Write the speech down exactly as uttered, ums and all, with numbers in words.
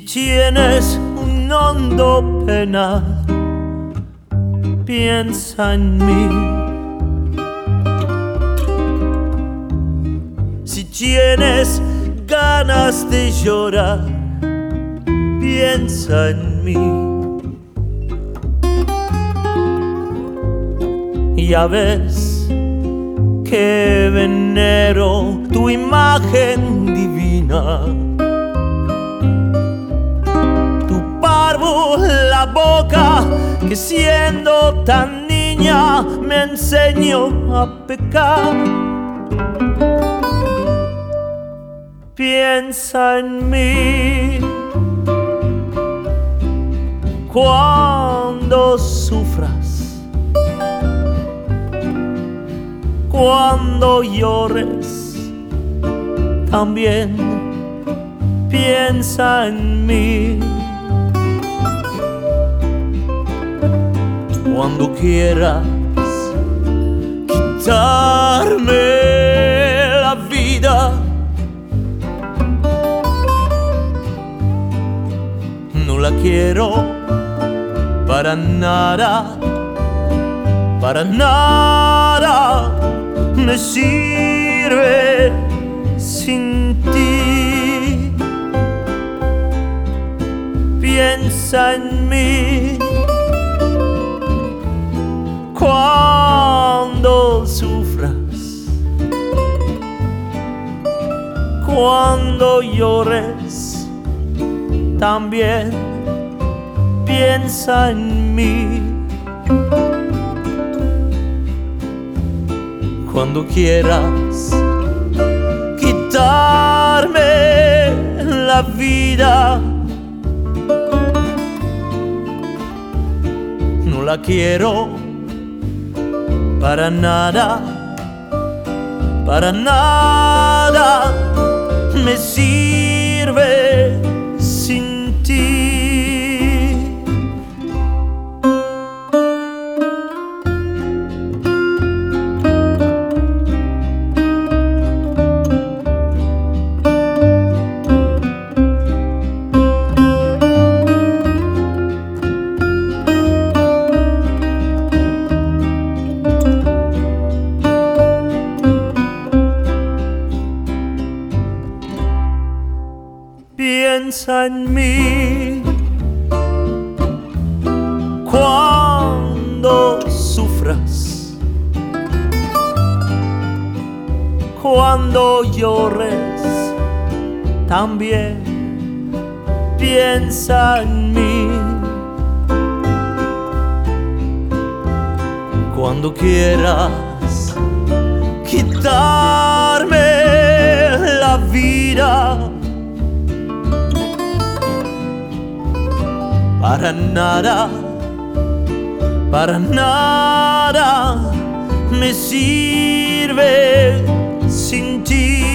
Si tienes un hondo pena, piensa en mí. Si tienes ganas de llorar, piensa en mí. Ya ves que venero tu imagen divina, tu parvo la boca que siendo tan niña me enseñó a pecar. Piensa en mí cuando sufras, cuando llores, también piensa en mí. Cuando quieras quitarme la vida, no la quiero para nada, para nada me sirve sin ti. Piensa en mí cuando sufras, cuando llores, también piensa en mí. Cuando quieras quitarme la vida, no la quiero para nada, para nada me sirve sin ti. Piensa en mí cuando sufras, cuando llores, también piensa en mí. Cuando quieras quitarme la vida, para nada, para nada me sirve sin ti.